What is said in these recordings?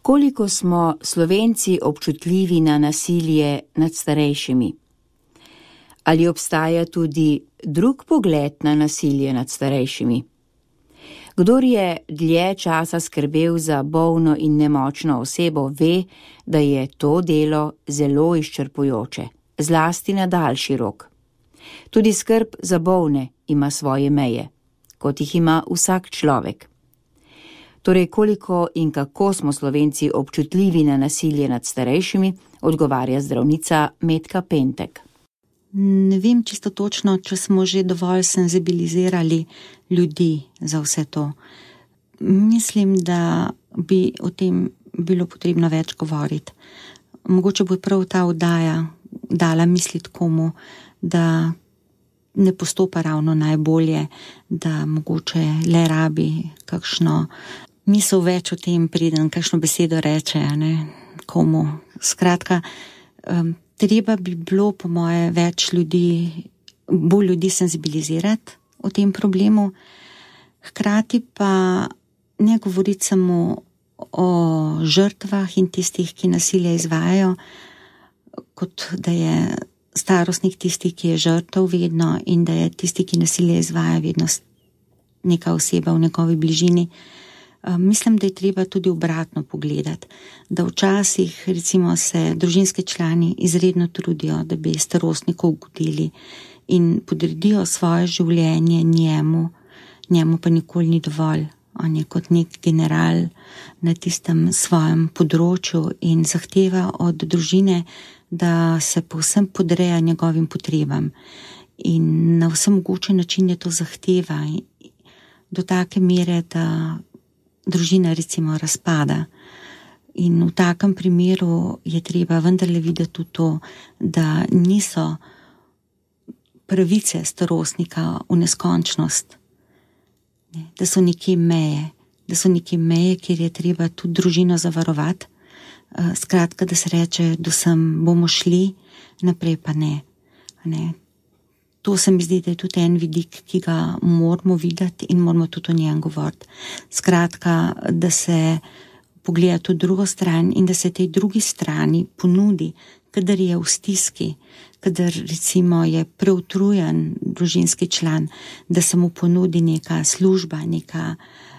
Koliko smo Slovenci občutljivi na nasilje nad starejšimi? Ali obstaja tudi drug pogled na nasilje nad starejšimi? Kdor je dlje časa skrbel za bolno in nemočno osebo, ve, da je to delo zelo izčrpujoče, zlasti na daljši rok. Tudi skrb za bolne ima svoje meje, kot jih ima vsak človek. Torej, koliko in kako smo Slovenci občutljivi na nasilje nad starejšimi, odgovarja zdravnica Metka Pentek. Ne vem čisto točno, če smo že dovolj senzibilizirali ljudi za vse to. Mislim, da bi o tem bilo potrebno več govoriti. Mogoče bo prav ta oddaja dala misliti komu, da ne postopa ravno najbolje, da mogoče le rabi kakšno misel več o tem, preden kakšno besedo reče, komu. Skratka, treba bi bilo po moje bolj ljudi senzibilizirati o tem problemu, hkrati pa ne govoriti samo o žrtvah in tistih, ki nasilje izvajajo, kot da je starostnik tisti, ki je žrtev vedno in da je tisti, ki nasilje izvaja vedno neka oseba v njegovi bližini. Mislim, da je treba tudi obratno pogledati, da včasih recimo se družinski člani izredno trudijo, da bi starostniku ugodili in podredijo svoje življenje njemu pa nikoli ni dovolj. On je kot nek general na tistem svojem področju in zahteva od družine, da se povsem podreja njegovim potrebam. In na vse mogoče načine to zahteva do take mere, da družina recimo razpada. In v takem primeru je treba vendarle videti tudi to, da niso pravice starostnika v neskončnost, da so nekje meje, kjer je treba tudi družino zavarovati. Skratka, da se reče, da sem bomo šli, naprej pa ne. To se mi zdi, da je tudi en vidik, ki ga moramo videti in moramo tudi o njem govoriti. Skratka, da se pogleda tudi drugo stran in da se tej drugi strani ponudi, kadar je v stiski, kadar recimo je preutrujen družinski član, da se mu ponudi neka služba, neka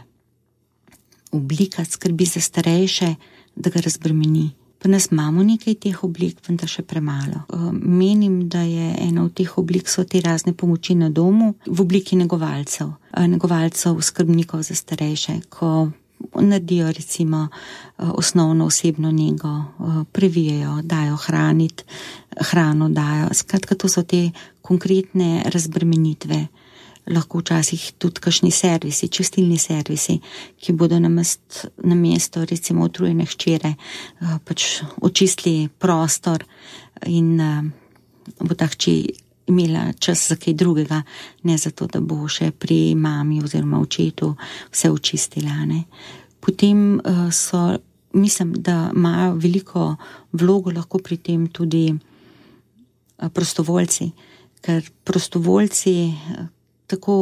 oblika skrbi za starejše, da ga razbremeni. Pa nas imamo nekaj teh oblik, vendar še premalo. Menim, da je ena od teh oblik so te razne pomoči na domu v obliki negovalcev, skrbnikov za starejše, ko naredijo recimo osnovno osebno nego, previjajo, dajo hrano dajo. Skratka, to so te konkretne razbremenitve. Lahko včasih tudi kakšni servisi, čistilni servisi, ki bodo namesto recimo utrujene hčere pač očistili prostor in bo ta hči imela čas za kaj drugega, ne zato, da bo še pri mami oziroma očetu vse očistila. Potem mislim, da imajo veliko vlogo lahko pri tem tudi prostovoljci, ker prostovoljci tako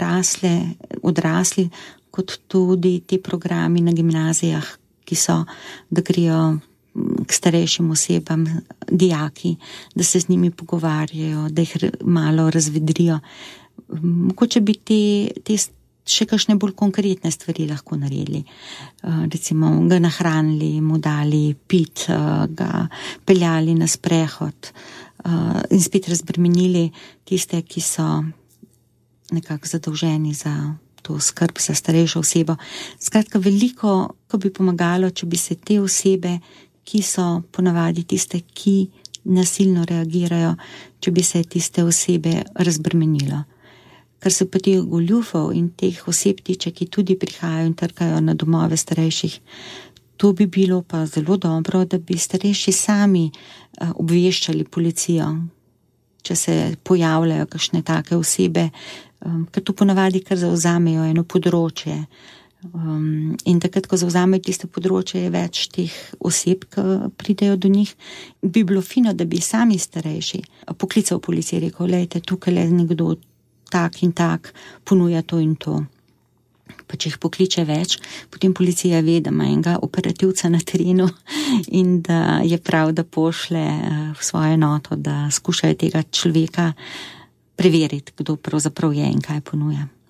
odrasli, kot tudi te programi na gimnazijah, ki so, da grejo k starejšim osebam, dijaki, da se z njimi pogovarjajo, da jih malo razvedrijo. Mogoče bi te še kakšne bolj konkretne stvari lahko naredili. Recimo ga nahranili, mu dali pit, ga peljali na sprehod in spet razbremenili tiste, ki so nekako zadolženi za to skrb za starejšo osebo. Skratka, veliko, ko bi pomagalo, če bi se te osebe, ki so ponavadi tiste, ki nasilno reagirajo, če bi se tiste osebe razbremenilo. Kar se pa teh goljufov in teh oseb tiče, ki tudi prihajajo in trkajo na domove starejših, to bi bilo pa zelo dobro, da bi starejši sami obveščali policijo, če se pojavljajo kakšne take osebe, ker to ponavadi kar zavzamejo eno področje. In takrat, ko zavzamejo tiste področje, je več teh oseb, ki pridejo do njih. Bi bilo fino, da bi sami starejši poklical policijo, rekel, lejte, tukaj je nekdo tak in tak, ponuja to in to. pa če jih pokliče več, potem policija ve, da ima enega operativca na terenu in da je prav, da pošle v svojo enoto, da skušajo tega človeka preveriti, kdo pravzaprav je in kaj ponuja.